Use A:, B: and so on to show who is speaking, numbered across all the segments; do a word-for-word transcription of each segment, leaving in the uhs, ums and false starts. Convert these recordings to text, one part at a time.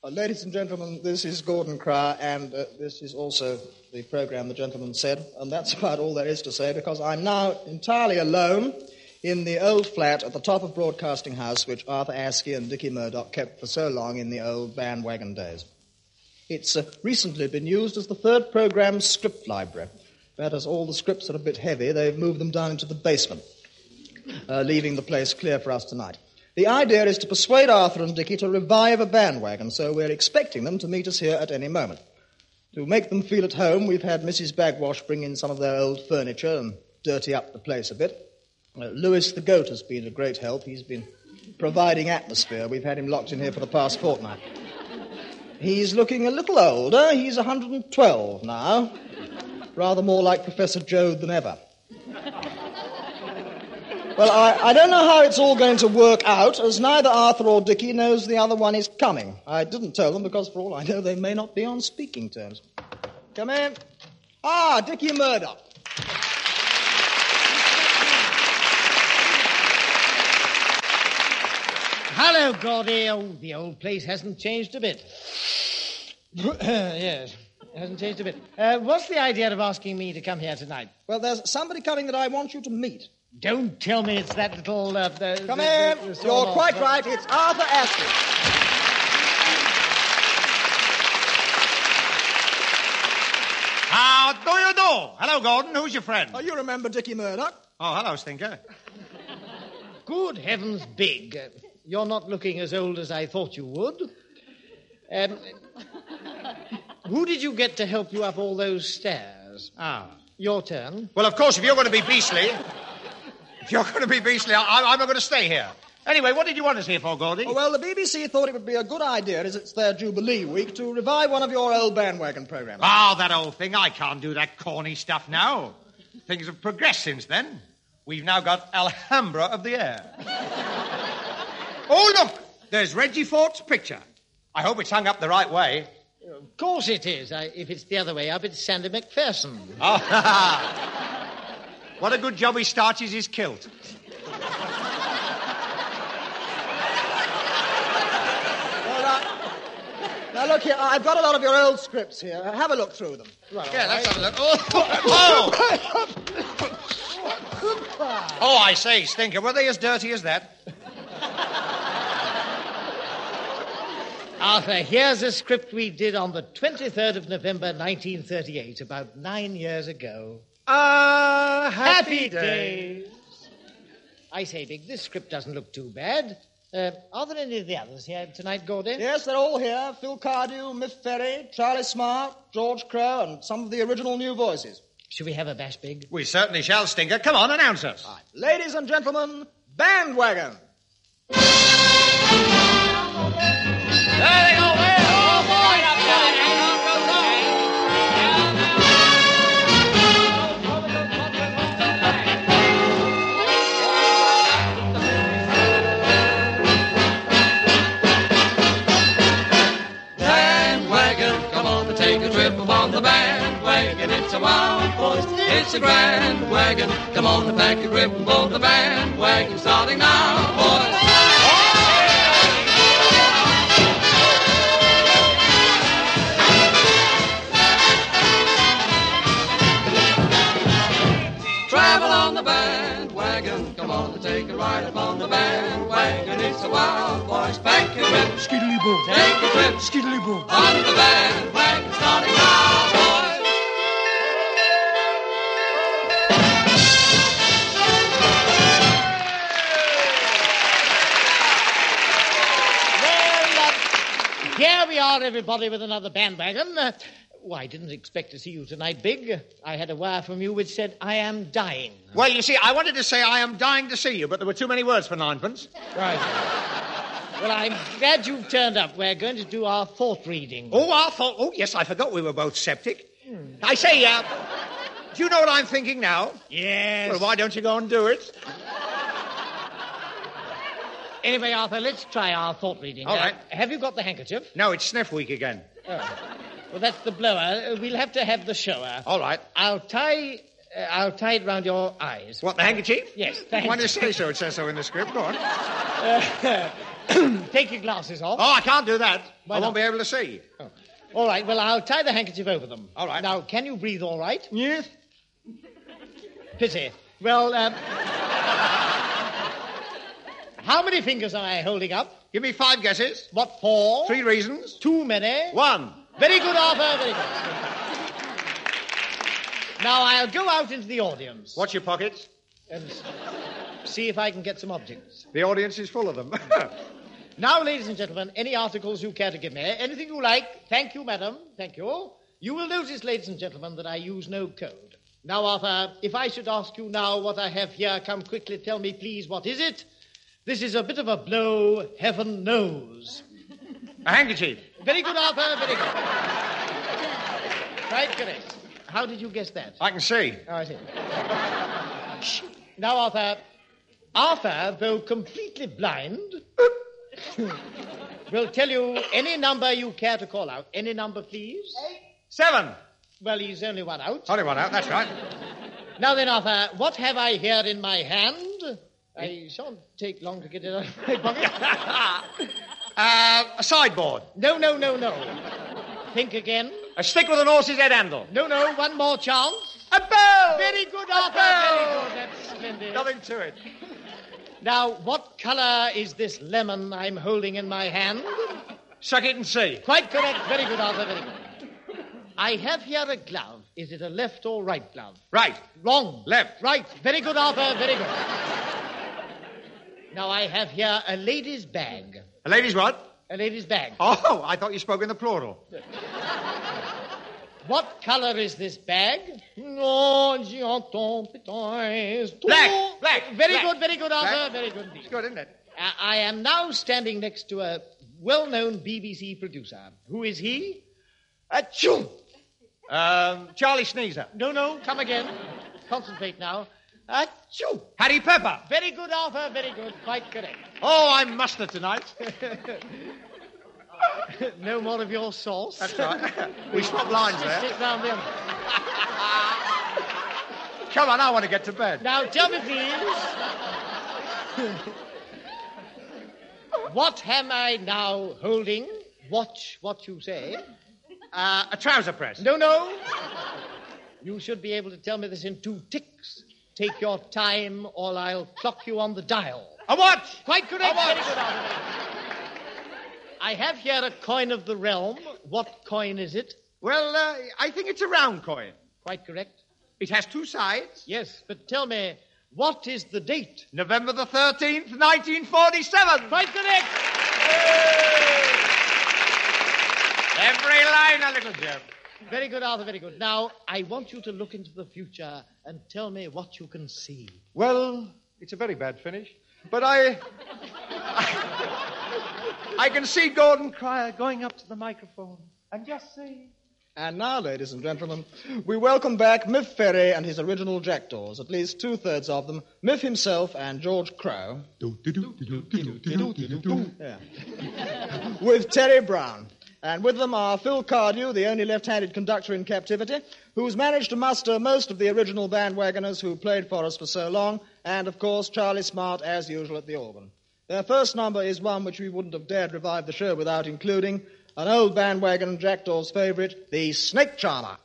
A: Uh, ladies and gentlemen, this is Gordon Cryer, and uh, this is also the programme the gentleman said, and that's about all there is to say, because I'm now entirely alone in the old flat at the top of Broadcasting House, which Arthur Askey and Dickie Murdoch kept for so long in the old bandwagon days. It's uh, recently been used as the third programme script library, but as all the scripts are a bit heavy, they've moved them down into the basement, uh, leaving the place clear for us tonight. The idea is to persuade Arthur and Dickie to revive a bandwagon, so we're expecting them to meet us here at any moment. To make them feel at home, we've had Missus Bagwash bring in some of their old furniture and dirty up the place a bit. Uh, Lewis the goat has been a great help. He's been providing atmosphere. We've had him locked in here for the past fortnight. He's looking a little older. He's one hundred twelve now. Rather more like Professor Joad than ever. Well, I, I don't know how it's all going to work out, as neither Arthur or Dickie knows the other one is coming. I didn't tell them because, for all I know, they may not be on speaking terms. Come in. Ah, Dickie Murdoch.
B: Hello, Gordy. Oh, the old place hasn't changed a bit. Yes, it hasn't changed a bit. Uh, what's the idea of asking me to come here tonight?
A: Well, there's somebody coming that I want you to meet.
B: Don't tell me it's that little... Uh, the,
A: Come
B: the,
A: in.
B: The, the
A: You're
B: off,
A: quite
B: uh,
A: right. It's Arthur Askey.
C: How do you do? Hello, Gordon. Who's your friend?
A: Oh, you remember Dickie Murdoch?
C: Oh, hello, Stinker.
B: Good heavens, Big. Uh, you're not looking as old as I thought you would. Um, who did you get to help you up all those stairs?
C: Ah.
B: Your turn.
C: Well, of course, if you're going to be beastly... if you're going to be beastly, I, I'm not going to stay here. Anyway, what did you want us here for, Gordy?
A: Oh, well, the B B C thought it would be a good idea, as it's their Jubilee week, to revive one of your old bandwagon programmes.
C: Oh, that old thing. I can't do that corny stuff now. Things have progressed since then. We've now got Alhambra of the Air. Oh, look! There's Reggie Fort's picture. I hope it's hung up the right way.
B: Of course it is. I, if it's the other way up, it's Sandy McPherson.
C: Oh, what a good job he starches his kilt.
A: Well, uh, now, look here. I've got a lot of your old scripts here. Have a look through them.
B: Right,
C: Yeah,
B: all
C: let's
B: right.
C: have a look. Oh! Oh! Oh, I say, Stinker, were they as dirty as that?
B: Arthur, here's a script we did on the twenty-third of November, nineteen thirty-eight, about nine years ago.
C: Ah, uh,
B: Happy days. I say, Big, this script doesn't look too bad. Uh, are there any of the others here tonight, Gordon?
A: Yes, they're all here. Phil Cardew, Miff Ferry, Charlie Smart, George Crow, and some of the original new voices.
B: Should we have a bash, Big?
C: We certainly shall, Stinker. Come on, announce us.
A: Right. Ladies and gentlemen, Bandwagon.
C: There they go. Oh, boy, up there.
D: Bandwagon, come on and take a trip upon the bandwagon. It's a wild voice, it's a grand wagon. Come on and pack your grip aboard the bandwagon, starting now, boys. Travel on the bandwagon, come on and take a ride upon the bandwagon. It's a wild voice, pack your grip,
C: Skiddly boom.
D: take a trip
C: Skiddly boom.
D: on the bandwagon, starting now, boys.
B: Well, uh, here we are, everybody, with another bandwagon. Uh, well, I didn't expect to see you tonight, Big. I had a wire from you which said, I am dying.
C: Well, you see, I wanted to say I am dying to see you, but there were too many words for ninepence.
B: Right. Well, I'm glad you've turned up. We're going to do our thought reading.
C: Oh, I thought... Oh, yes, I forgot we were both septic. Hmm. I say, uh, do you know what I'm thinking now?
B: Yes.
C: Well, why don't you go and do it?
B: Anyway, Arthur, let's try our thought reading.
C: All
B: Uh,
C: right.
B: have you got the handkerchief?
C: No, it's sniff week again.
B: Oh. Well, that's the blower. Uh, We'll have to have the shower.
C: All right.
B: I'll tie... Uh, I'll tie it round your eyes.
C: What, the handkerchief?
B: Yes, the
C: Why do you
B: handkerchief.
C: say so? It says so in the script. Go on.
B: Uh, take your glasses off.
C: Oh, I can't do that.
B: Why
C: I
B: not?
C: won't be able to see.
B: Oh. All right, well, I'll tie the handkerchief over them.
C: All right.
B: Now, can you breathe all right?
C: Yes.
B: Pity. Well, um... how many fingers am I holding up?
C: Give me five guesses.
B: What for?
C: Three reasons.
B: Too many?
C: One.
B: Very good, Arthur, very good. Now, I'll go out into the audience.
C: Watch your pockets.
B: And see if I can get some objects.
C: The audience is full of them.
B: Now, ladies and gentlemen, any articles you care to give me, anything you like. Thank you, madam. Thank you. You will notice, ladies and gentlemen, that I use no code. Now, Arthur, if I should ask you now what I have here, come quickly, tell me, please, what is it? This is a bit of a blow, heaven knows.
C: A handkerchief.
B: Very good, Arthur, very good. Quite correct. How did you guess that?
C: I can see.
B: Oh, I see. Now, Arthur, Arthur, though completely blind, will tell you any number you care to call out. Any number, please.
C: Seven.
B: Well, he's only one out.
C: Only one out, that's right.
B: Now then, Arthur, what have I here in my hand? I shan't take long to get it out of my pocket.
C: uh, a sideboard.
B: No, no, no, no. Think again.
C: A stick with an horse's head handle.
B: No, no, one more chance.
C: A bell!
B: Very good,
C: A
B: Arthur.
C: bell!
B: Very good. That's splendid.
C: Nothing to it.
B: Now, what colour is this lemon I'm holding in my hand?
C: Suck it and see.
B: Quite correct. Very good, Arthur. Very good. I have here a glove. Is it a left or right glove?
C: Right.
B: Wrong.
C: Left.
B: Right. Very good, Arthur. Very good. Now, I have here a lady's bag.
C: A lady's what?
B: A lady's bag.
C: Oh, I thought you spoke in the plural.
B: What colour is this bag? Black.
C: Black. Black.
B: Very
C: Black.
B: good, very good, Arthur.
C: Black.
B: Very good indeed.
C: It's good, isn't it?
B: Uh, I am now standing next to a well-known B B C producer. Who is he? Achoo!
C: Um, Charlie Sneezer.
B: No, no, come again. Concentrate now. Achoo!
C: Hattie Pepper.
B: Very good, Arthur, very good. Quite correct.
C: Oh, I'm mustard tonight.
B: No more of your sauce.
C: That's right. We swapped lines there.
B: Sit down there.
C: Come on, I want to get to bed.
B: Now, tell me, please. What am I now holding? Watch what you say.
C: Uh, a trouser press.
B: No, no. You should be able to tell me this in two ticks. Take your time, or I'll clock you on the dial.
C: A watch.
B: Quite correct.
C: A watch.
B: Very good, Arthur. I have here a coin of the realm. What coin is it?
C: Well, uh, I think it's a round coin.
B: Quite correct.
C: It has two sides.
B: Yes, but tell me, what is the date?
C: November the thirteenth, nineteen forty-seven.
B: Quite correct.
C: Every line a little gem.
B: Very good, Arthur, very good. Now, I want you to look into the future and tell me what you can see.
C: Well, it's a very bad finish, but I... I, I can see Gordon Cryer going up to the microphone and just say...
A: And now, ladies and gentlemen, we welcome back Miff Ferry and his original jackdaws, at least two-thirds of them, Miff himself and George Crow. Yeah. With Terry Brown. And with them are Phil Cardew, the only left-handed conductor in captivity, who's managed to muster most of the original bandwagoners who played for us for so long, and, of course, Charlie Smart, as usual, at the organ. Their first number is one which we wouldn't have dared revive the show without including an old bandwagon jackdaw's favourite, the Snake Charmer.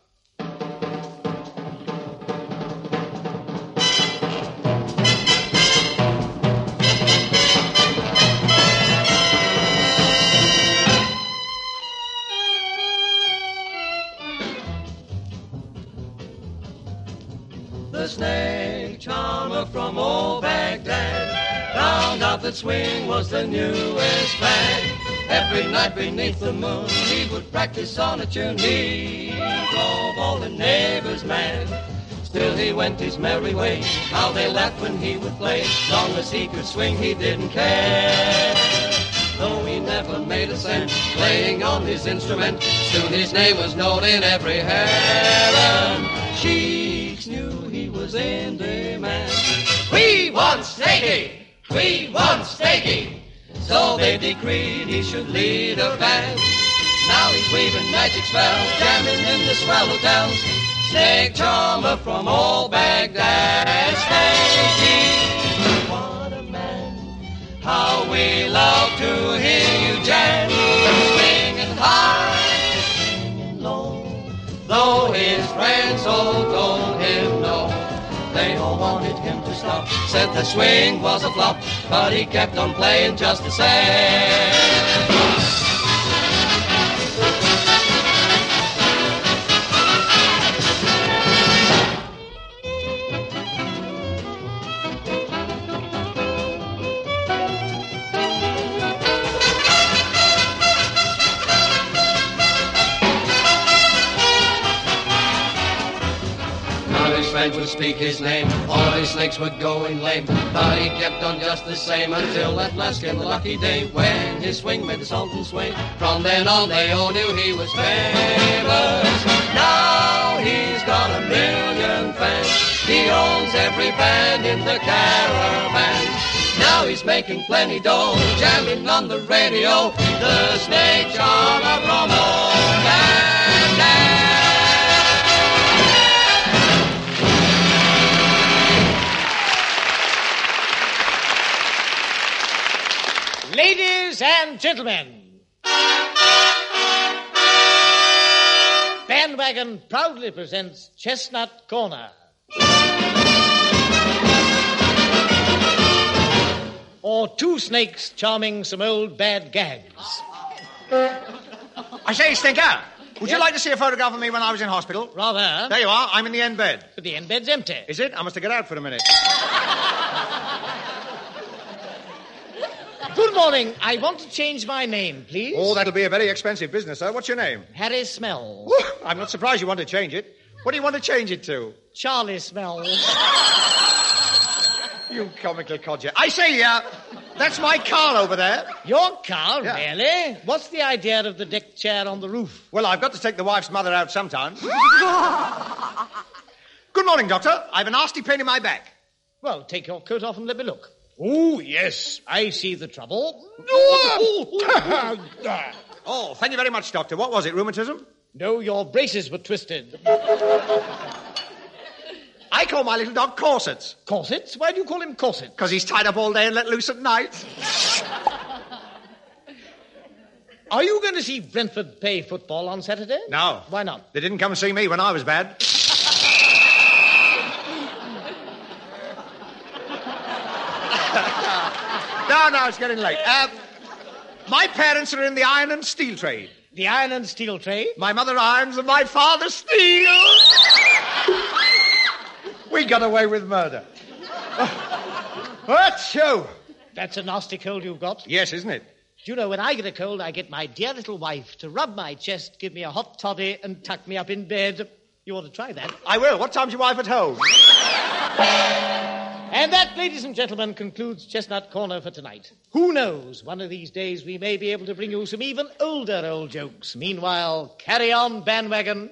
D: The snake charmer from old Baghdad found out that swing was the newest fad. Every night beneath the moon he would practice on a tune. He drove all the neighbors mad. Still he went his merry way. How they laughed when he would play. Long as he could swing he didn't care. Though he never made a cent playing on his instrument, soon his name was known in every heaven. Sheiks knew he was in demand. We want Snakey! We want Snakey! So they decreed he should lead a band. Now he's weaving magic spells, jamming in the swell hotels. Snake charmer from old Baghdad. Snakey, what a man! How we love to hear you jam, swinging high, swinging low. Though his friends all told him no, they all wanted him to stop. Said the swing was a flop, but he kept on playing just the same. Would speak his name, all his legs were going lame, but he kept on just the same until at last came the lucky day when his swing made the Sultan swing. From then on they all knew he was famous. Now he's got a million fans, he owns every band in the caravan. Now he's making plenty dough, jamming on the radio, the Snake Charmer from old Baghdad.
B: Ladies and gentlemen, Bandwagon proudly presents Chestnut Corner. Or two snakes charming some old bad gags.
C: I say, Stinker, would
B: Yes?
C: you like to see a photograph of me when I was in hospital?
B: Rather.
C: There you are. I'm in the end bed.
B: But the end bed's empty.
C: Is it? I must have get out for a minute.
B: Good morning. I want to change my name, please.
C: Oh, that'll be a very expensive business, sir. What's your name?
B: Harry Smells.
C: Whew, I'm not surprised you want to change it. What do you want to change it to?
B: Charlie Smells.
C: You comical codger. I say, uh, that's my car over there.
B: Your car,
C: Yeah.
B: really? What's the idea of the deck chair on the roof?
C: Well, I've got to take the wife's mother out sometime. Good morning, Doctor. I've a nasty pain in my back.
B: Well, take your coat off and let me look. Oh, yes, I see the trouble.
C: Oh, thank you very much, Doctor. What was it, rheumatism?
B: No, your braces were twisted.
C: I call my little dog Corsets.
B: Corsets? Why do you call him Corset?
C: Because he's tied up all day and let loose at night.
B: Are you going to see Brentford play football on Saturday?
C: No.
B: Why not?
C: They didn't come and see me when I was bad. No, no, it's getting late. Uh, my parents are in the iron and steel trade.
B: The iron and steel trade?
C: My mother irons and my father steals. We got away with murder. What's you?
B: That's a nasty cold you've got.
C: Yes, isn't it?
B: Do you know, when I get a cold, I get my dear little wife to rub my chest, give me a hot toddy, and tuck me up in bed. You ought to try that.
C: I will. What time's your wife at home?
B: And that, ladies and gentlemen, concludes Chestnut Corner for tonight. Who knows? One of these days we may be able to bring you some even older old jokes. Meanwhile, carry on, Bandwagon.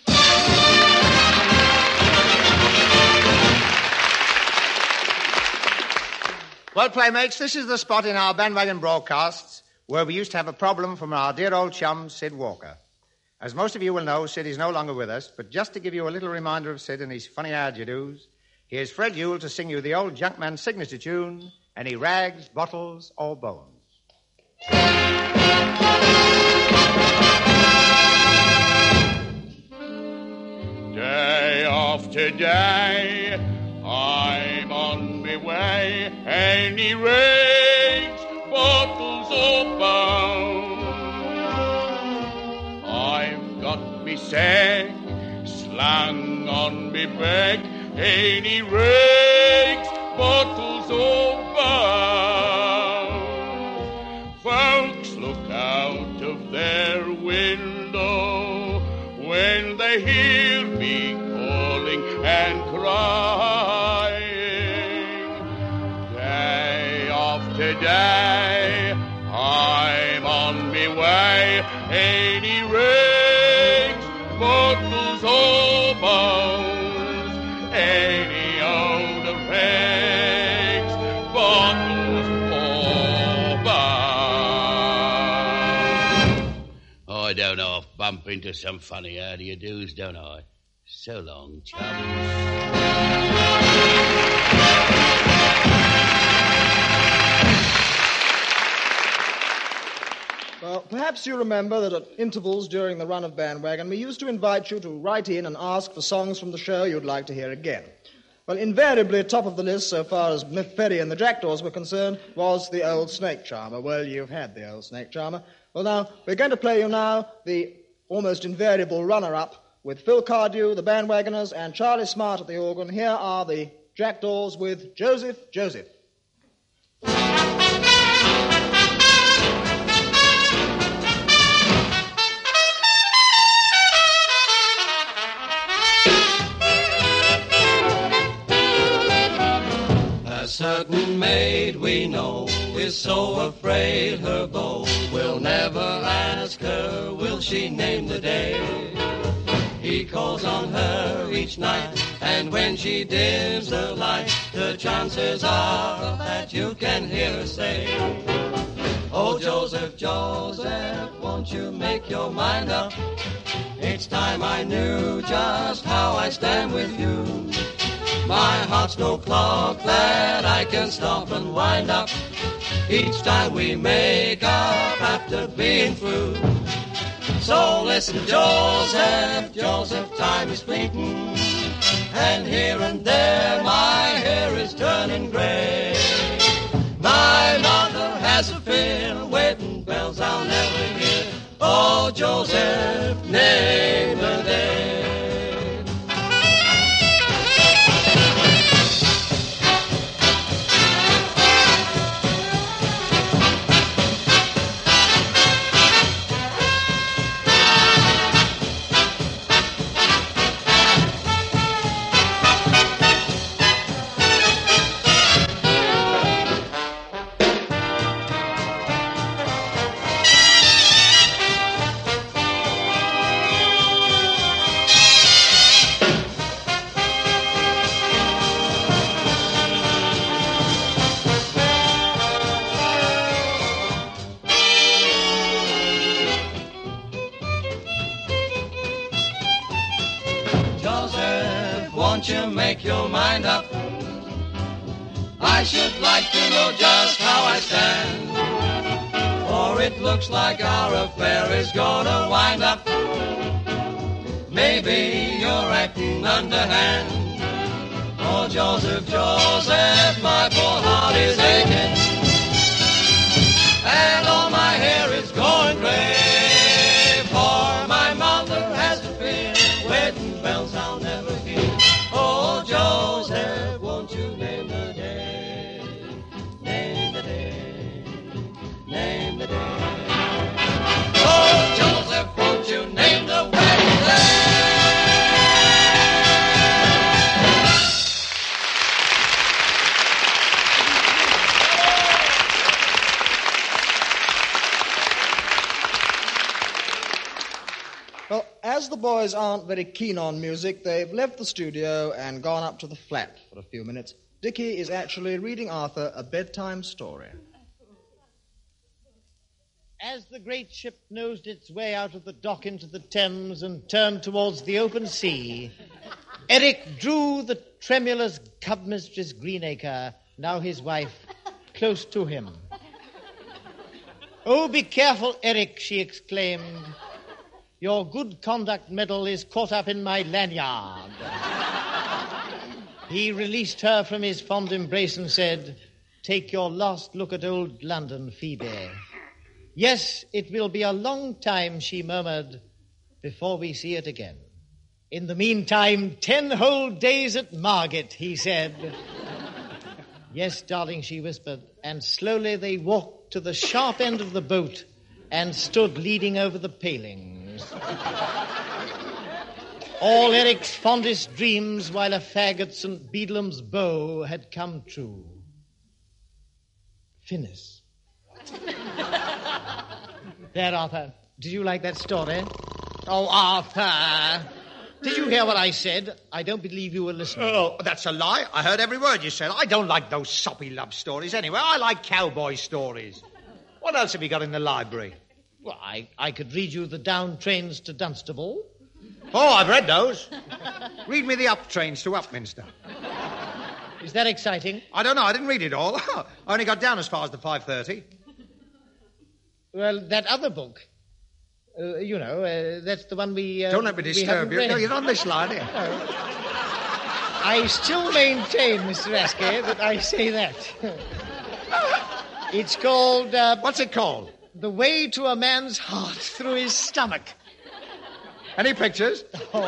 C: Well, playmates, this is the spot in our Bandwagon broadcasts where we used to have a problem from our dear old chum, Sid Walker. As most of you will know, Sid is no longer with us, but just to give you a little reminder of Sid and his funny adjectives, here's Fred Yule to sing you the old Junkman signature tune, Any Rags, Bottles, or Bones.
E: Day after day, I'm on my way. Any rags, bottles, or bones. I've got me sack slung on me back. Any rags, bottles, or bones. Folks look out of their window when they hear me calling and crying. Day after day, I'm on me way. Any rags, bottles, or bones. Any old rags, bottles, or bones. I don't know if bump into some funny how-do-you-dos, don't I? So long, chums.
A: Well, perhaps you remember that at intervals during the run of Bandwagon, we used to invite you to write in and ask for songs from the show you'd like to hear again. Well, invariably, top of the list, so far as Miff Ferry and the Jackdaws were concerned, was the old Snake Charmer. Well, you've had the old Snake Charmer. Well, now, we're going to play you now the almost invariable runner-up with Phil Cardew, the Bandwagoners, and Charlie Smart at the organ. Here are the Jackdaws with Joseph, Joseph.
D: A certain maid we know is so afraid her beau will never ask her, will she name the day? He calls on her each night, and when she dims the light, the chances are that you can hear her say, "Oh, Joseph, Joseph, won't you make your mind up? It's time I knew just how I stand with you. My heart's no clock that I can stop and wind up each time we make up after being through. So listen, Joseph, Joseph, time is fleeting, and here and there my hair is turning gray. My mother has a fear, waiting bells I'll never hear. Oh, Joseph, name the day." Won't you make your mind up? I should like to know just how I stand, for it looks like our affair is gonna wind up. Maybe you're acting underhand. Oh, Joseph, Joseph, my poor heart is aching, and all my hair is going gray, for my mother has a fear, wedding bells I'll never hear. Oh, Joseph, won't you name the day? Name the day. Name the day. Oh, Joseph, won't you name the wedding day?
A: Well, as the boys aren't very keen on music, they've left the studio and gone up to the flat for a few minutes. Dickie is actually reading Arthur a bedtime story.
B: As the great ship nosed its way out of the dock into the Thames and turned towards the open sea, Eric drew the tremulous cub-mistress Greenacre, now his wife, close to him. "Oh, be careful, Eric," she exclaimed. "Your good conduct medal is caught up in my lanyard." He released her from his fond embrace and said, "Take your last look at old London, Phoebe." "Yes, it will be a long time," she murmured, "before we see it again. In the meantime, ten whole days at Margate," he said. "Yes, darling," she whispered, and slowly they walked to the sharp end of the boat and stood leaning over the palings. All Eric's fondest dreams while a fag at Saint Beedlam's Bow had come true. Finis. There, Arthur. Did you like that story? Oh, Arthur. Did you hear what I said? I don't believe you were listening.
C: Oh, that's a lie. I heard every word you said. I don't like those soppy love stories anyway. I like cowboy stories. What else have you got in the library?
B: Well, I, I could read you the down trains to Dunstable.
C: Oh, I've read those. Read me the up trains to Upminster.
B: Is that exciting?
C: I don't know. I didn't read it all. I only got down as far as the five thirty.
B: Well, that other book. Uh, you know, uh, that's the one we... Uh,
C: Don't let me disturb you.
B: read.
C: No, you're on this line here.
B: No. I still maintain, Mister Askey, that I say that. It's called... Uh,
C: What's it called?
B: The Way to a Man's Heart Through His Stomach.
C: Any pictures?
B: Oh.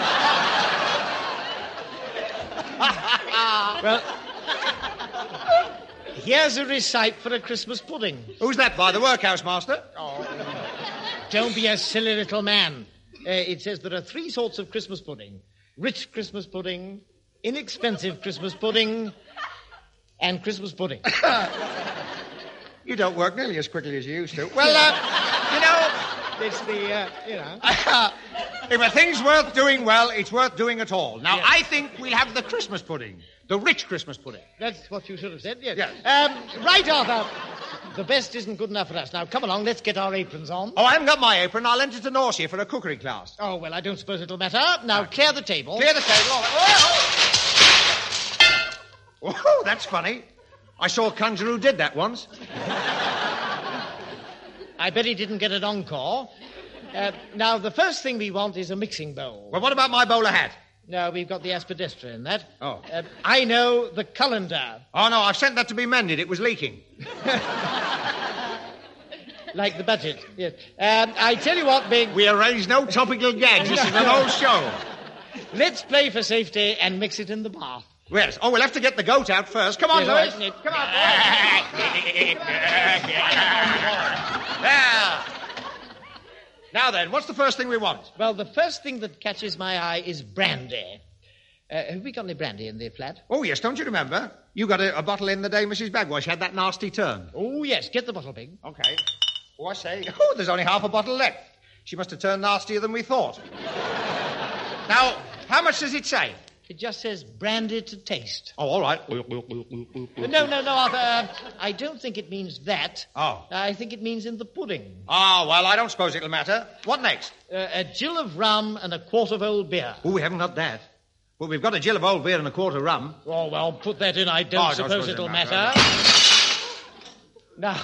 B: Well, here's a receipt for a Christmas pudding.
C: Who's that by? The workhouse master?
B: Oh. Don't be a silly little man. Uh, it says there are three sorts of Christmas pudding. Rich Christmas pudding, inexpensive Christmas pudding, and Christmas pudding.
C: You don't work nearly as quickly as you used to. Well, uh, you know...
B: It's the, uh, you know...
C: If a thing's worth doing well, it's worth doing at all. Now,
B: Yes.
C: I think we'll have the Christmas pudding. The rich Christmas pudding.
B: That's what you should have said, yes.
C: Yes.
B: Um, right, Arthur. The best isn't good enough for us. Now, come along, let's get our aprons on.
C: Oh, I haven't got my apron. I'll enter to Norcia for a cookery class.
B: Oh, well, I don't suppose it'll matter. Now, clear the table.
C: Clear the table. All right. Oh, oh, that's funny. I saw a conjurer who did that once.
B: I bet he didn't get an encore. Uh, now, the first thing we want is a mixing bowl.
C: Well, what about my bowler hat?
B: No, we've got the aspidistra in that.
C: Oh.
B: Uh, I know the colander.
C: Oh, no, I've sent that to be mended. It was leaking.
B: Like the budget, yes. Um, I tell you what, Big,
C: We arranged no topical gags. This is an old show.
B: let's play for safety and mix it in the bath.
C: Yes. Oh, we'll have to get the goat out first. Come on,
B: Yes,
C: Louis.
B: right.
C: Come on, boys. There. Now then, what's the first thing we want?
B: Well, the first thing that catches my eye is brandy. Uh, have we got any brandy in the flat?
C: Oh, yes, don't you remember? You got a, a bottle in the day Missus Bagwash had that nasty turn.
B: Oh, yes, get the bottle, Big.
C: Okay. Oh, I say. Oh, there's only half a bottle left. She must have turned nastier than we thought. Now, how much does it say?
B: It just says brandy to taste.
C: Oh, all right.
B: Uh, no, no, no, Arthur. Uh, I don't think it means that.
C: Oh.
B: I think it means in the pudding.
C: Ah, well, I don't suppose it'll matter. What next?
B: Uh, a gill of rum and a quart of old beer.
C: Oh, we haven't got that. But we've got a gill of old beer and a quart of rum.
B: Oh, well, put that in. I don't
C: Oh, I don't
B: suppose
C: suppose
B: it'll
C: it'll
B: matter.
C: matter.
B: Now,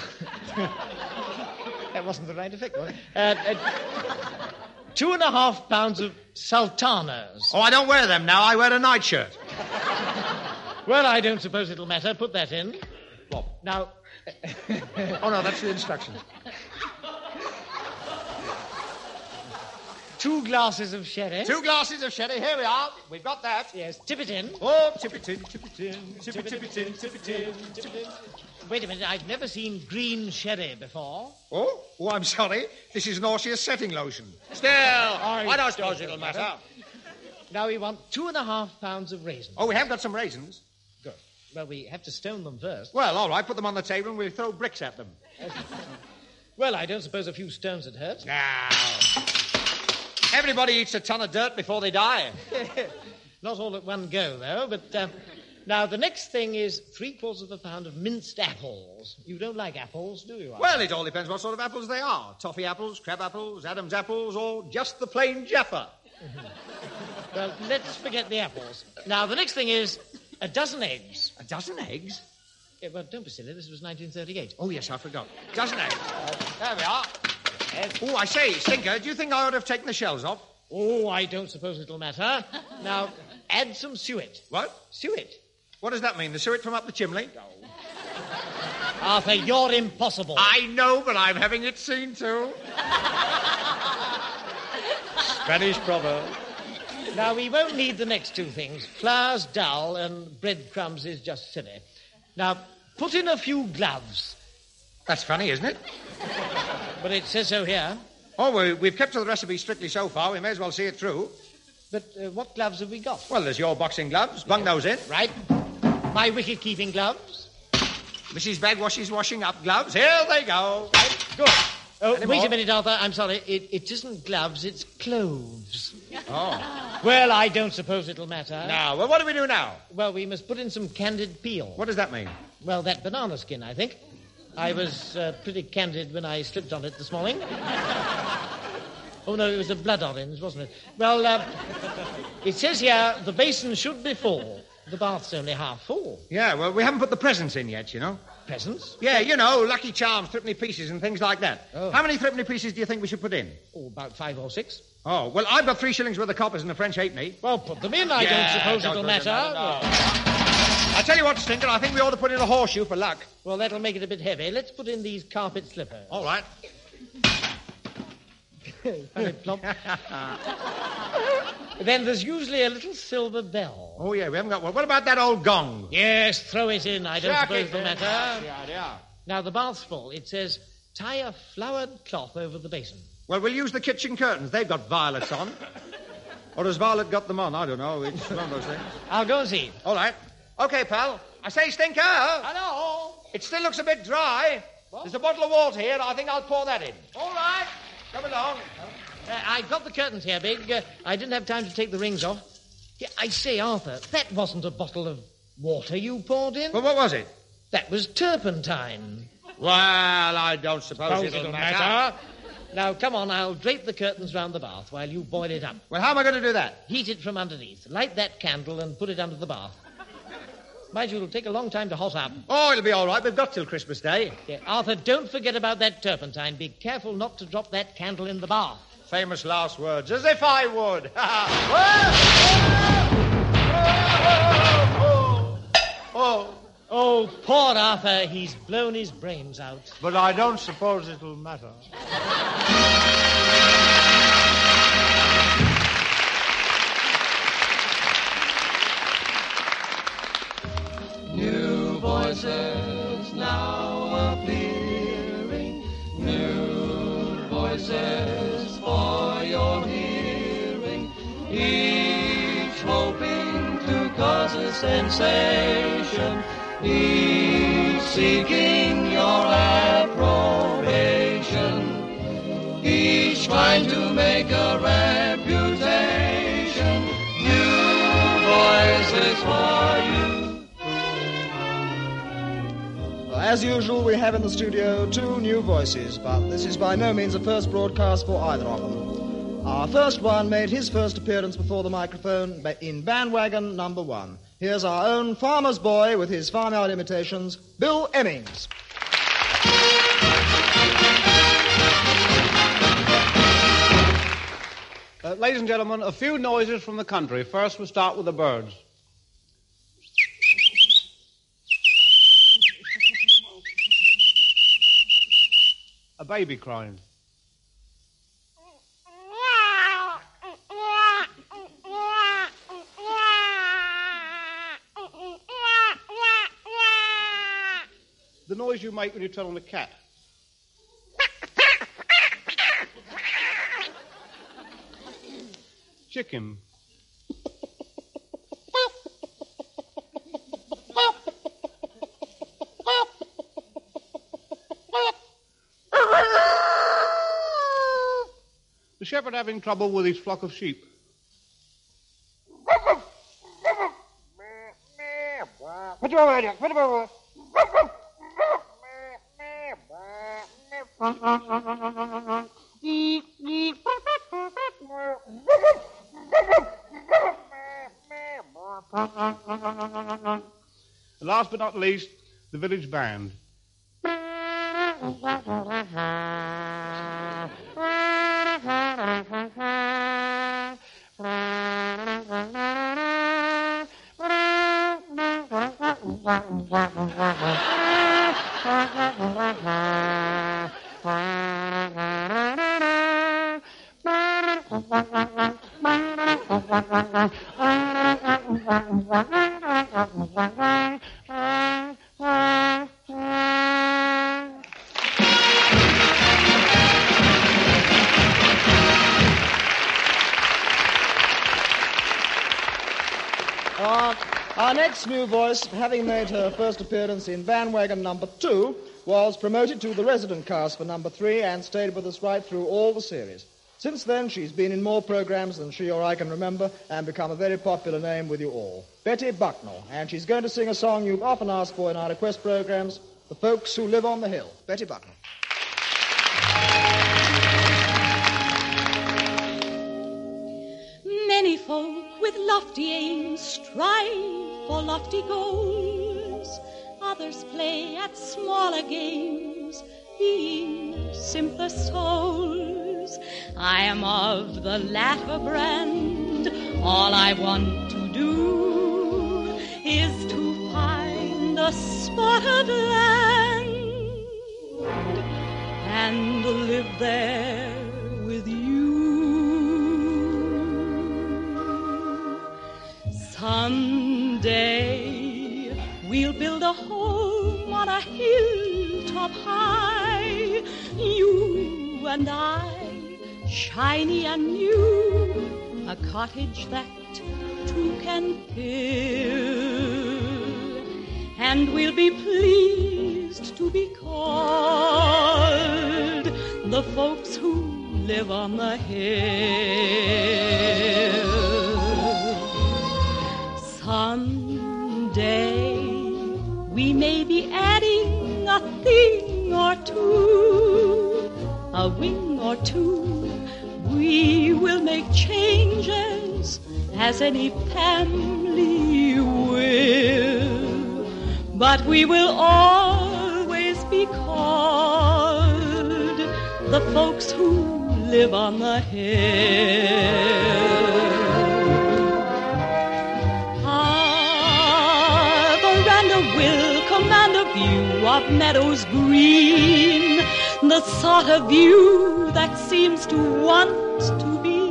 B: that wasn't the right effect, was it? Uh, uh, two and a half pounds of sultanas.
C: Oh, I don't wear them now. I wear a nightshirt.
B: Well, I don't suppose it'll matter. Put that in.
C: What?
B: Now,
C: Oh, no, that's the instructions.
B: two glasses of sherry.
C: Two glasses of sherry. Here we are. We've got that.
B: Yes, tip it in.
C: Oh, tip it in, tip it in, tip it, tip it in, tip it in.
B: Tip it in. Wait a minute, I've never seen green sherry before.
C: Oh, oh, I'm sorry. This is Norcia's setting lotion. Still, I don't suppose it'll matter.
B: Now we want two and a half pounds of raisins.
C: Oh, we have got some raisins.
B: Good. Well, we have to stone them first.
C: Well, all right, put them on the table and we'll throw bricks at them.
B: Well, I don't suppose a few stones would hurt.
C: Now, everybody eats a ton of dirt before they die.
B: Not all at one go, though, but... Um, now, the next thing is three quarters of a pound of minced apples. You don't like apples, do you?
C: Well, it all depends what sort of apples they are. Toffee apples, crab apples, Adam's apples, or just the plain Jaffa.
B: Well, let's forget the apples. Now, the next thing is a dozen eggs.
C: A dozen eggs?
B: Yeah, well, don't be silly. This was nineteen thirty-eight.
C: Oh, yes, I forgot. Dozen eggs. There we are. Oh, I say, Stinker, do you think I ought to have taken the shells off?
B: Oh, I don't suppose it'll matter. Now, add some suet.
C: What?
B: Suet.
C: What does that mean? The suet from up the chimney?
B: Arthur, you're impossible.
C: I know, but I'm having it seen too. Spanish proverb.
B: Now, we won't need the next two things. Flour's dull and breadcrumbs is just silly. Now, put in a few gloves.
C: That's funny, isn't it?
B: But it says so here.
C: Oh, we, we've kept to the recipe strictly so far. We may as well see it through.
B: But uh, what gloves have we got?
C: Well, there's your boxing gloves. Bung those in.
B: Right. My wicket-keeping gloves.
C: Missus Bagwash's washing up gloves. Here they go.
B: Right. Good. Oh,
C: Any
B: wait
C: more?
B: a minute, Arthur. I'm sorry. It, it isn't gloves, it's cloves.
C: Oh.
B: Well, I don't suppose it'll matter.
C: Now, well, what do we do now?
B: Well, we must put in some candied peel.
C: What does that mean?
B: Well, that banana skin, I think. I was uh, pretty candid when I slipped on it this morning. Oh, no, it was a blood orange, wasn't it? Well, uh, it says here the basin should be full. The bath's only half full.
C: Yeah, well, we haven't put the presents in yet, you know.
B: Presents?
C: Yeah, you know, Lucky Charms, threepenny pieces and things like that.
B: Oh.
C: How many threepenny pieces do you think we should put in?
B: Oh, about five or six.
C: Oh, well, I've got three shillings worth of coppers and a French halfpenny.
B: Well, put them in. I
C: Yeah,
B: don't suppose
C: don't
B: it'll
C: suppose
B: matter.
C: it'll matter, no. I tell you what, Stinker, I think we ought to put in a horseshoe for luck.
B: Well, that'll make it a bit heavy. Let's put in these carpet slippers.
C: All right.
B: Very plump. Then there's usually a little silver bell.
C: Oh, yeah, we haven't got one. What about that old gong?
B: Yes, throw it in. I don't
C: Chuck
B: suppose
C: it
B: it'll
C: in.
B: matter.
C: That's the idea.
B: Now, the bath's full. It says, tie a flowered cloth over the basin.
C: Well, we'll use the kitchen curtains. They've got violets on. Or has Violet got them on? I don't know. It's one of those things.
B: I'll go and see.
C: All right. Okay, pal. I say, Stinker.
B: Hello?
C: It still looks a bit dry. What? There's a bottle of water here. I think I'll pour that in. All right. Come along.
B: Uh, I've got the curtains here, Big. Uh, I didn't have time to take the rings off. Yeah, I say, Arthur, that wasn't a bottle of water you poured in.
C: Well, what was it?
B: That was turpentine.
C: Well, I don't suppose,
B: Suppose
C: it'll,
B: it'll
C: matter.
B: matter. Now, come on, I'll drape the curtains round the bath while you boil it up.
C: Well, how am I going to do that?
B: Heat it from underneath. Light that candle and put it under the bath. Mind you, it'll take a long time to hot up.
C: Oh, it'll be all right. We've got till Christmas Day.
B: Yeah, Arthur, don't forget about that turpentine. Be careful not to drop that candle in the bath.
C: Famous last words. As if I would. oh, oh,
B: Oh, poor Arthur. He's blown his brains out.
C: but I don't suppose it'll matter.
D: New voices now appearing, new voices for your hearing, each hoping to cause a sensation, each seeking your approbation, each trying to make a reputation, new voices for you.
A: As usual, we have in the studio two new voices, but this is by no means a first broadcast for either of them. Our first one made his first appearance before the microphone in Bandwagon number one. Here's our own farmer's boy with his farmyard imitations, Bill Emmings.
F: Uh, ladies and gentlemen, a few noises from the country. First, we'll start with the birds. A baby crying. The noise you make when you turn on the cat. Chicken. The shepherd having trouble with his flock of sheep. And last but not least, the village band.
A: Our, our next new voice, having made her first appearance in Bandwagon number two, was promoted to the resident cast for number three and stayed with us right through all the series. Since then, she's been in more programs than she or I can remember and become a very popular name with you all. Betty Bucknell. And she's going to sing a song you've often asked for in our request programs, The Folks Who Live on the Hill. Betty Bucknell.
G: Many folk with lofty aims strive for lofty goals. Others others play at smaller games, being simpler souls. I am of the latter brand. All I want to do is to find a spot of land and live there with you. Someday we'll build a home on a hilltop high, you and I, shiny and new, a cottage that two can fill, and we'll be pleased to be called the folks who live on the hill. Someday we may be adding a thing or two, a wing or two. We will make changes as any family will, but we will always be called the folks who live on the hill. Our veranda will command a view of meadows green, the sort of view that seems to want to be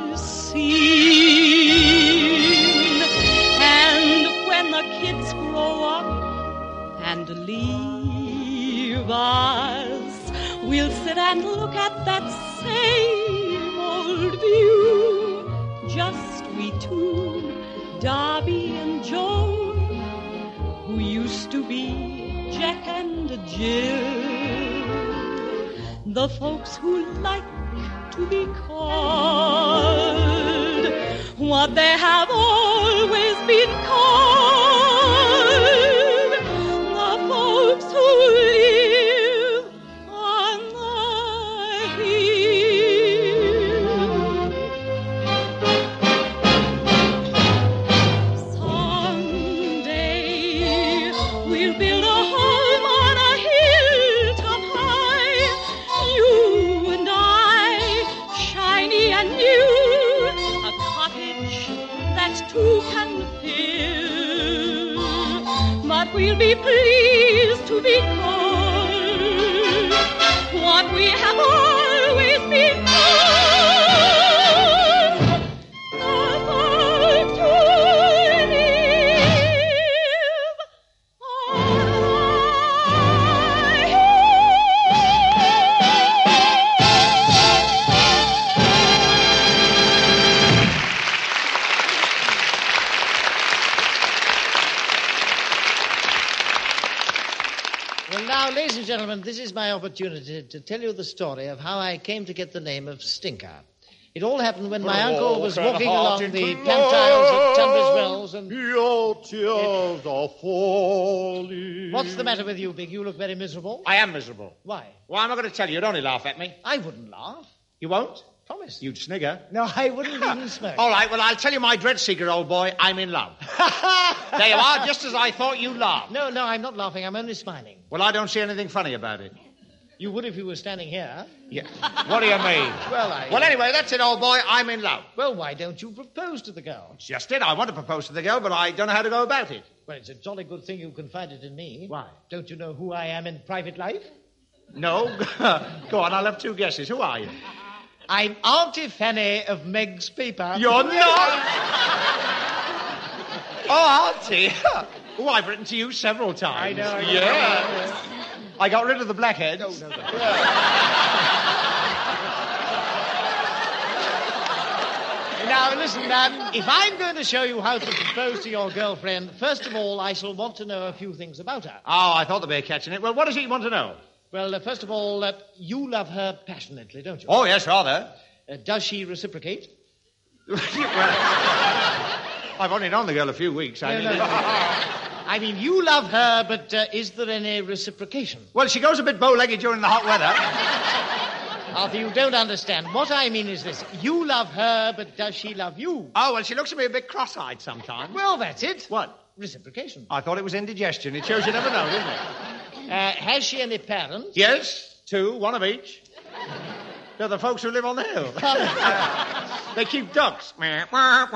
G: seen. And when the kids grow up and leave us, we'll sit and look at that same old view, just we two, Darby and Joan, who used to be Jack and Jill, the folks who like to be called what they have always been called, the folks who live on the hill. Someday we'll build a home on a hilltop high, you and I, shiny and new, a cottage that two can fill, but we'll be pleased to be called what we have always been called, the folks who live on the
B: Well, now, ladies and gentlemen, this is my opportunity to tell you the story of how I came to get the name of Stinker. It all happened when my uncle was walking along the Pantiles at Tunbridge Wells and...
H: Your tears are falling.
B: What's the matter with you, Big? You look very miserable.
C: I am miserable.
B: Why?
C: Well, I'm not going to tell you. You'd only laugh at me.
B: I wouldn't laugh.
C: You won't?
B: Promise.
C: You'd snigger.
B: No, I wouldn't even smoke.
C: All right, well, I'll tell you my dread secret, old boy. I'm in love. There you are, just as I thought you'd laugh.
B: No, no, I'm not laughing. I'm only smiling.
C: Well, I don't see anything funny about it.
B: You would if you were standing here.
C: Yeah. What do you mean?
B: Well, I...
C: Well, anyway, that's it, old boy. I'm in love.
B: Well, why don't you propose to the girl?
C: It's just it. I want to propose to the girl, but I don't know how to go about it.
B: Well, it's a jolly good thing you confided in me.
C: Why?
B: Don't you know who I am in private life?
C: No? Go on, I'll have two guesses. Who are you?
B: I'm Auntie Fanny of Meg's Paper.
C: You're not! Oh, Auntie. Oh, I've written to you several times.
B: I know. I know.
C: Yeah. I got rid of the blackheads.
B: No, no, no. Now, listen, man. If I'm going to show you how to propose to your girlfriend, first of all, I shall want to know a few things about her.
C: Oh, I thought there'd be a catch in it. Well, what is it you want to know?
B: Well, uh, first of all, uh, you love her passionately, don't you?
C: Oh, yes, rather.
B: Uh, does she reciprocate?
C: Well, I've only known the girl a few weeks. I
B: No,
C: mean,
B: no, no. I mean, you love her, but uh, is there any reciprocation?
C: Well, she goes a bit bow-legged during the hot weather.
B: Arthur, you don't understand. What I mean is this. You love her, but does she love you?
C: Oh, well, she looks at me a bit cross-eyed sometimes.
B: Well, that's it.
C: What?
B: Reciprocation.
C: I thought it was indigestion. It shows you never know, doesn't it?
B: Uh, has she any parents?
C: Yes, two, one of each. They're the folks who live on the hill. uh, they keep ducks.
B: Uh,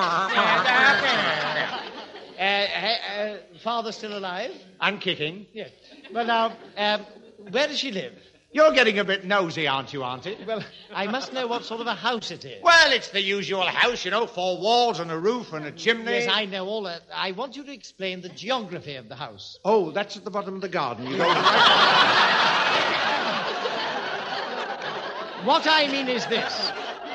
B: ha- uh, father still alive?
C: And kicking.
B: Yes. Well, now, um, where does she live?
C: You're getting a bit nosy, aren't you, Auntie?
B: Well, I must know what sort of a house it is.
C: Well, it's the usual house, you know, four walls and a roof and a chimney.
B: Yes, I know all that. I want you to explain the geography of the house.
C: Oh, that's at the bottom of the garden. You go
B: What I mean is this.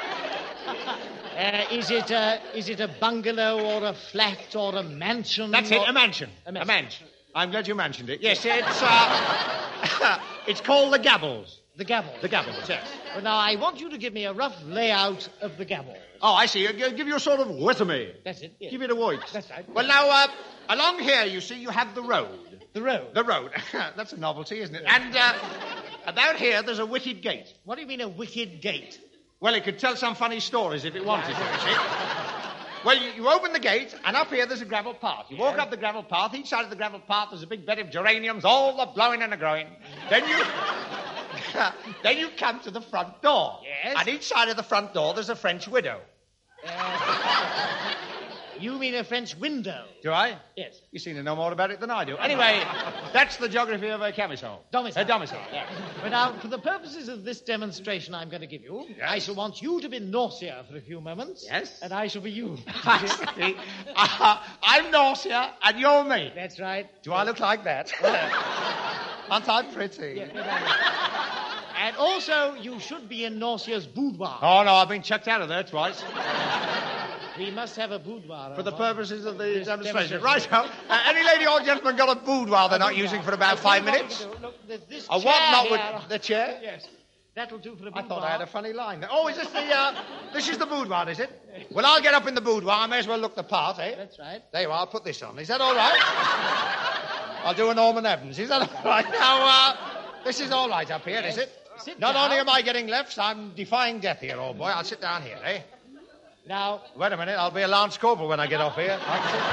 B: Uh, is it a, is it a bungalow or a flat or a mansion?
C: That's
B: or...
C: it, a mansion.
B: A mansion.
C: A mansion. I'm glad you mentioned it. Yes, it's, uh, it's called the Gabbles.
B: The Gabbles?
C: The Gabbles, yes.
B: Well, now, I want you to give me a rough layout of the Gabbles.
C: Oh, I see. I'll give you a sort of witamy.
B: That's it, yes.
C: Give it a white.
B: That's right.
C: Well, now, uh, along here, you see, you have the road.
B: The road?
C: The road. That's a novelty, isn't it? And uh, about here, there's a wicket gate.
B: What do you mean, a wicket gate?
C: Well, it could tell some funny stories if it wanted to, you see. Well, you, you open the gate, and up here there's a gravel path. You walk up the gravel path. Each side of the gravel path there's a big bed of geraniums, all the blowing and the growing. Then you... then you come to the front door.
B: Yes.
C: And each side of the front door there's a French widow.
B: Uh, you mean a French window?
C: Do I?
B: Yes.
C: You seem to know more about it than I do. Anyway, that's the geography of a camisole.
B: Domicile.
C: A domicile, yeah.
B: But now, for the purposes of this demonstration I'm going to give you,
C: Yes.
B: I shall want you to be Nausea for a few moments.
C: Yes.
B: And I shall be you.
C: I see. Uh, I'm Nausea, and you're me.
B: That's right.
C: Do I look like that? Aren't I pretty?
B: Yeah, and also, you should be in Nausea's boudoir.
C: Oh, no, I've been chucked out of there twice.
B: We must have a boudoir.
C: For the
B: Omar.
C: purposes of the
B: This
C: demonstration.
B: demonstration.
C: Right, so, uh, any lady or gentleman got a boudoir they're not using for about five minutes?
B: Look, there's this
C: A
B: chair
C: what? Not
B: here.
C: with the chair?
B: Yes. That'll do for the
C: I
B: boudoir.
C: thought I had a funny line there. Oh, is this the, uh, this is the boudoir, is it? Well, I'll get up in the boudoir. I may as well look the part, eh?
B: That's right.
C: There you are. I'll put this on. Is that all right? I'll do a Norman Evans. Is that all right? Now, uh, this is all right up here, is it?
B: Sit
C: Not
B: down.
C: only am I getting lefts, I'm defying death here, old boy. I'll sit down here, eh?
B: Now,
C: Wait a minute. I'll be a Lance Corporal when I get off here.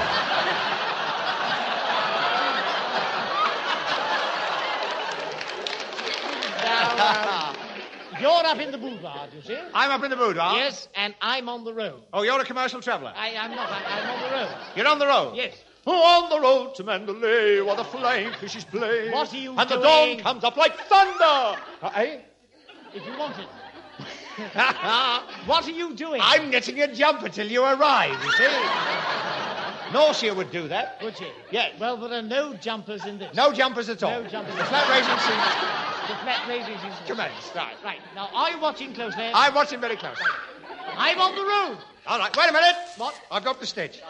B: now uh, you're up in the boudoir, do you see?
C: I'm up in the boudoir.
B: Yes, and I'm on the road.
C: Oh, you're a commercial traveller.
B: I, I'm not. I, I'm on the road.
C: You're on the road.
B: Yes.
H: On the road to Mandalay, while the flying fishes play.
B: What are you
H: And the
B: doing?
H: dawn comes up like thunder. Uh, eh?
B: If you want it. What are you doing?
C: I'm getting a jumper till you arrive, you see. Nausea would do that.
B: Would she?
C: Yes.
B: Well, there are no jumpers in this.
C: No jumpers at all.
B: No jumpers.
C: The flat racing scene
B: The flat raising is...
C: commenced. Right.
B: Right. Now, are you watching closely?
C: I'm watching very close.
B: I'm on the road.
C: All right, wait a minute.
B: What?
C: I've got the stitch.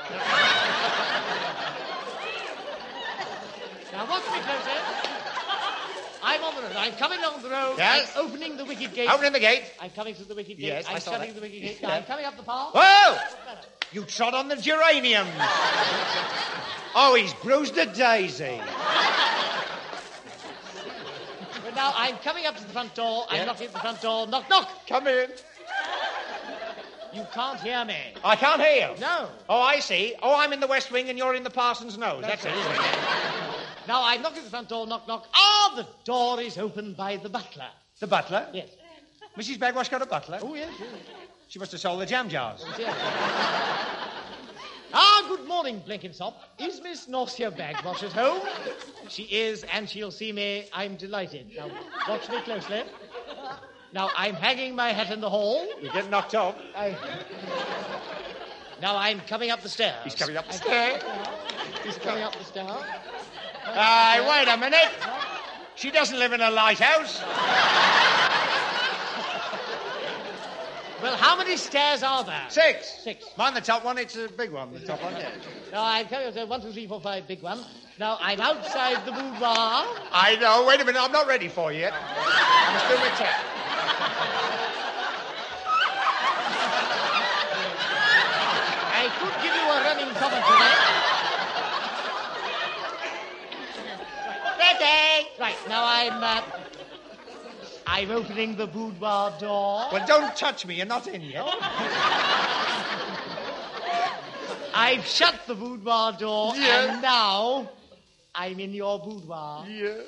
B: Now, watch me closely. I'm on the road. I'm coming along the road.
C: Yes.
B: I'm opening the wicket gate.
C: Opening the gate.
B: I'm coming through the wicket gate.
C: Yes, I
B: I'm
C: saw
B: shutting
C: that.
B: the wicket gate.
C: Yeah.
B: Now, I'm coming up the path.
C: Whoa! You trod on the geraniums. Oh, he's bruised a daisy.
B: But now, I'm coming up to the front door. I'm
C: Yeah.
B: knocking at the front door. Knock, knock.
C: Come in.
B: You can't hear me.
C: I can't hear you.
B: No.
C: Oh, I see. Oh, I'm in the West Wing and you're in the Parson's Nose. That's, it, isn't it?
B: Now, I'm knocking at the front door. Knock, knock. Ah, the door is opened by the butler.
C: The butler?
B: Yes.
C: Missus Bagwash got a butler?
B: Oh, yes, yes.
C: She must have sold the jam jars.
B: Yes. Ah, good morning, Blenkinsop. Is Miss Nausea Bagwash at home? She is, and she'll see me. I'm delighted. Now, watch me closely. Now, I'm hanging my hat in the hall.
C: You get knocked off.
B: I... Now, I'm coming up the stairs.
C: He's coming up the
B: I'm
C: stairs.
B: He's coming up the stairs.
C: Aye, wait a minute. She doesn't live in a lighthouse.
B: Well, how many stairs are there?
C: Six.
B: Six.
C: Mind the top one, it's a big one, the top one, yeah.
B: Now, I'm coming up to one, two, three, four, five, big one. Now, I'm outside the boudoir.
C: I know, wait a minute, I'm not ready for you yet. I'm still with tech.
B: I could give you a running commentary. Ready? Right, now I'm, uh, I'm opening the boudoir door.
C: Well, don't touch me. You're not in yet.
B: I've shut the boudoir door,
C: Yeah.
B: and now I'm in your boudoir.
C: Yeah.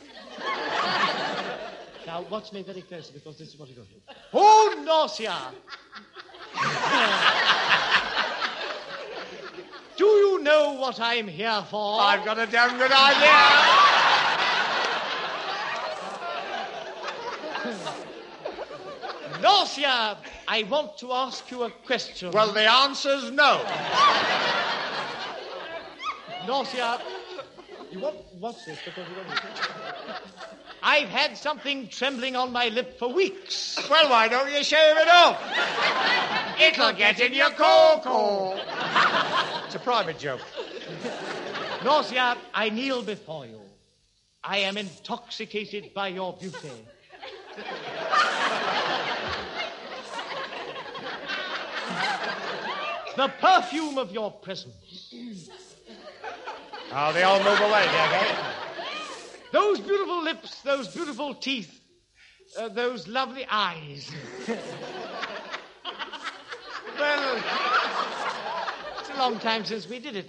B: Now, watch me very closely, because this is what you're going to do. Oh, nausea! Do you know what I'm here for?
C: I've got a damn good idea.
B: Nausea, I want to ask you a question.
C: Well, the answer's no.
B: Nausea, you want, what's this? Because you want I've had something trembling on my lip for weeks.
C: Well, why don't you shave it off? It'll get in your cocoa. It's a private joke.
B: Nausea, I kneel before you. I am intoxicated by your beauty. The perfume of your presence.
C: Oh, they all move away, okay?
B: Those beautiful lips, those beautiful teeth, uh, those lovely eyes. Well, it's a long time since we did it.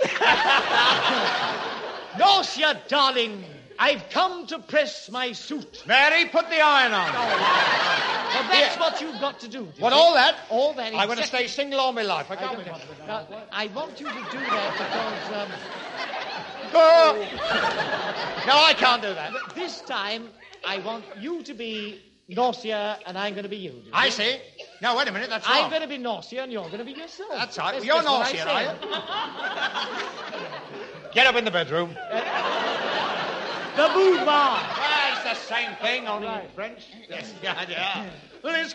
B: Nausea, darling, I've come to press my suit.
C: Mary, put the iron on.
B: Well, that's
C: Yeah.
B: what you've got to do.
C: What, all that?
B: All that.
C: I'm going to
B: exactly.
C: stay single all my life. I
B: I,
C: can't
B: don't
C: be
B: know.
C: bothered.
B: Now, I want you to do that because um,
C: Oh. No, I can't do that.
B: this time I want you to be Nausea and I'm going to be you. do you?
C: I see. Now, wait a minute. That's
B: I'm
C: wrong.
B: going to be Nausea and you're going to be yourself.
C: That's right.
B: That's
C: You're
B: just what I
C: Nausea, are
B: said.
C: you? Get up in the bedroom.
B: The boudoir.
C: Ah, it's the same thing, only in French. Yes, yeah, yeah.
B: But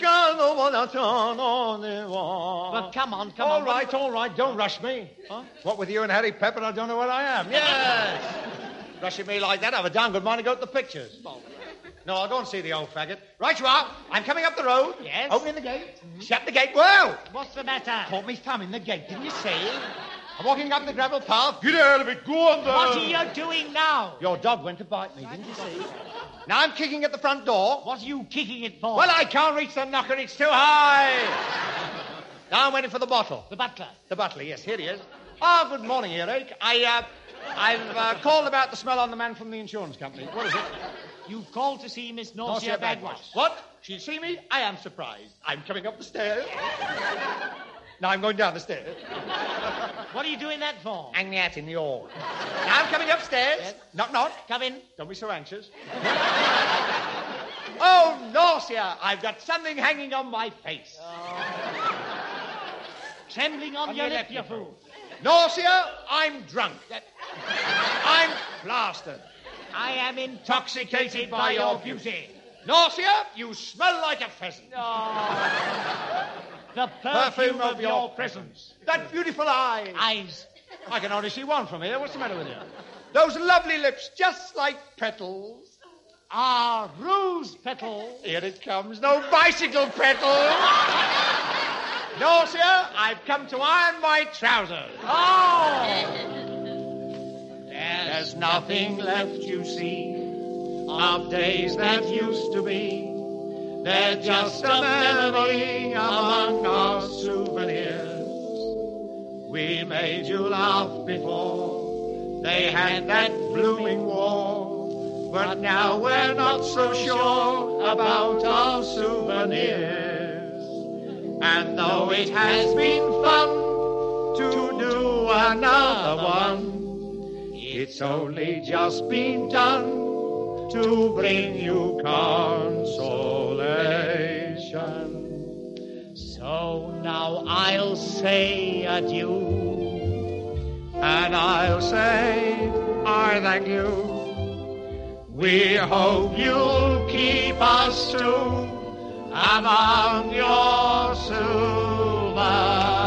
B: come on, come
C: All
B: on.
C: right, all right. Don't rush me.
B: Huh?
C: What with you and Harry Pepper, I don't know what I am. Yes. Rushing me like that, I have a damn good mind to go to the pictures. No, I'll go and see the old faggot. Right you are. I'm coming up the road.
B: Yes?
C: Opening the gate. Mm-hmm. Shut the gate. Whoa!
B: What's the matter?
C: Caught me thumb in the gate, didn't you see? I'm walking up the gravel path. Get out of it. Go on there.
B: What are you doing now?
C: Your dog went to bite me, didn't you see? Now I'm kicking at the front door.
B: What are you kicking it for?
C: Well, I can't reach the knocker. It's too high. Now I'm waiting for the bottle.
B: The butler.
C: The butler, yes, here he is. Ah, good morning, Eric. I, uh, I've uh, called about the smell on the man from the insurance company. What is it?
B: You've called to see Miss Nausea Bagwash.
C: What? She'll see me? I am surprised. I'm coming up the stairs. Now I'm going down the stairs.
B: What are you doing that for?
C: Hang the hat in the hall. Now I'm coming upstairs.
B: Yes.
C: Knock, knock.
B: Come in.
C: Don't be so anxious. Oh, Nausea, I've got something hanging on my face.
B: Trembling on,
C: On
B: your
C: your
B: lip,
C: lip,
B: you
C: you
B: fool.
C: Nausea, I'm drunk. I'm plastered.
B: I am intoxicated by your beauty.
C: Nausea, you smell like a pheasant.
B: The perfume of your presence.
C: That beautiful eye.
B: Eyes.
C: I can only see one from here. What's the matter with you? Those lovely lips, just like petals.
B: Ah, rose petal.
C: Here it comes. No bicycle petals. Nausea, I've come to iron my trousers.
B: Oh!
C: There's nothing left, you see, of days that used to be. They're just a memory among our souvenirs. We made you laugh before. They had that blooming war. But now we're not so sure about our souvenirs. And though it has been fun to do another one, it's only just been done to bring you consolation.
B: So now I'll say adieu.
C: And I'll say, I thank you. We hope you'll keep us too among your souvenirs.